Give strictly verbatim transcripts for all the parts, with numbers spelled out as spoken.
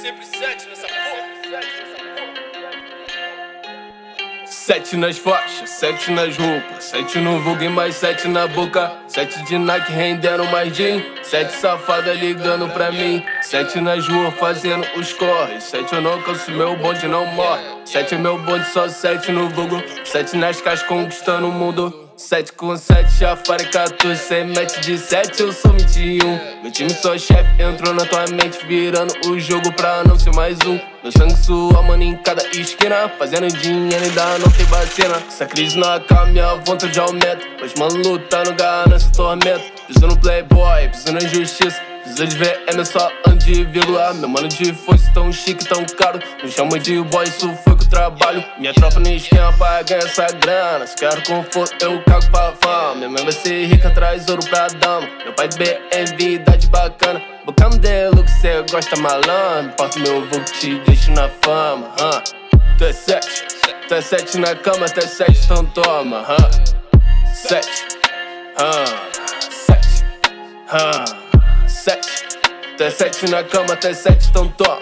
sempre sete nessa porra. Sete nas faixas, sete nas roupas, sete no vulgo e mais sete na boca. Sete de Nike rendendo mais jean, sete safada ligando pra mim. Sete nas ruas fazendo os corres, sete eu não canso, meu bonde não morre. Sete é meu bonde, só sete no vulgo, sete nas caixas conquistando o mundo. Sete com sete, chafara e quatorze, cê mete de sete, eu sou vinte e um. Meu time só chefe, entrou na tua mente, virando o jogo pra não ser mais um. Meu sangue sua, mano, em cada esquina, fazendo dinheiro ainda não tem vacina. Essa crise não acaba, minha vontade aumenta. Mas mano, lutando, ganância, tormenta. Piso no playboy, piso na justiça. Piso de V M, só ando de vírgula. Meu mano de foice tão chique, tão caro. Me chama de boy, isso foi com o trabalho. Minha tropa no esquema pra ganhar essa grana. Se quero conforto, eu cago pra fama. Minha mãe vai ser rica, traz ouro pra dama. Meu pai de B M V, idade bacana. Boca modelo que cê gosta malandro. Porta meu vulgo, te deixo na fama, huh? Tu é sete, tu é sete na cama, tu é sete, então toma, huh? Sete, huh? Sete, huh? Sete, tu é sete na cama, tu é sete, então toma.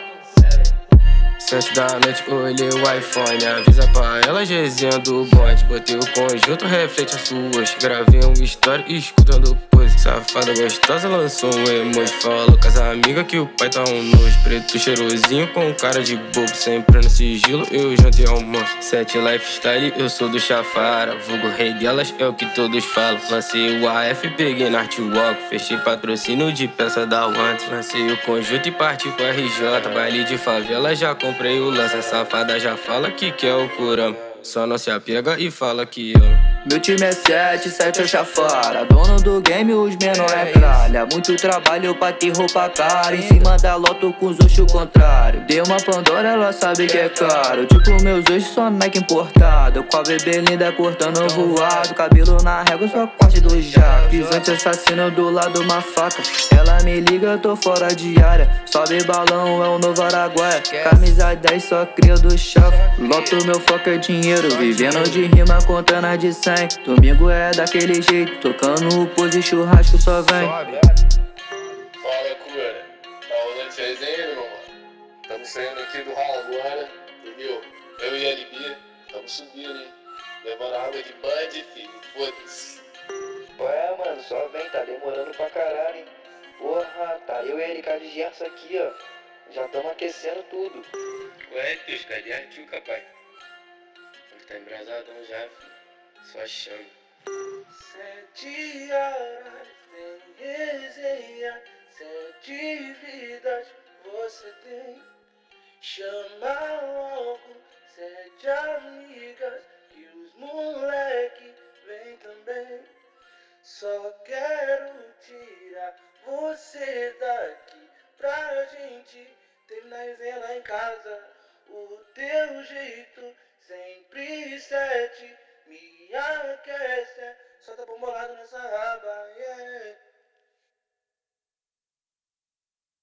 Sete da noite, olhei o iPhone, avisa pra ela, resenha do bonde. Botei o conjunto, reflete as suas. Gravei um story escutando pose. Safada gostosa lançou um emoji. Falou com as amigas que o pai tá um nojo. Preto cheirosinho com cara de bobo, sempre no sigilo, eu jantei almoço. Sete lifestyle, eu sou do Chafara. Vulgo rei delas, é o que todos falam. Lancei o A F, peguei na Artwalk. Fechei patrocínio de peça da Want. Lancei o conjunto e parti com R J. Baile de favela, já comprei. Comprei o lance, a safada já fala que quer o curão. Só não se apega e fala que ama. Meu time é sete, sete é chafara. Dono do game, os menor é tralha. Muito trabalho pra ter roupa cara. Em cima da loto com os oxo contrário. Dei uma Pandora, ela sabe que é caro. Tipo meus oxos, só Nike importado. Com a bebê linda cortando voado. Cabelo na régua, só corte do jaco. Pisante assassino do lado uma faca. Ela me liga, tô fora de área. Sobe balão, é o novo Araguaia. Camisa dez, só cria do chafo. Loto, meu foco é dinheiro. Vivendo de rima, contando a de cem. Domingo é daquele jeito, tocando o pose, churrasco só vem. Fala, cura. Tá rolando essa resenha, meu mano? Tamo saindo aqui do ralo agora, entendeu? Eu e a Libi, tamo subindo, hein? Levando água de band, filho. Foda-se. Ué, mano, só vem, tá demorando pra caralho, hein? Porra, tá eu e a Erika de Gerson aqui, ó. Já tamo aquecendo tudo. Ué, Deus, cadê a tchuca, pai? Ele tá embrasadão já, filho. Só chama. Sete horas tem resenha, sete vidas você tem. Chama logo sete amigas e os moleque vem também. Só quero tirar você daqui pra gente terminar a resenha lá em casa. O teu jeito sempre sete.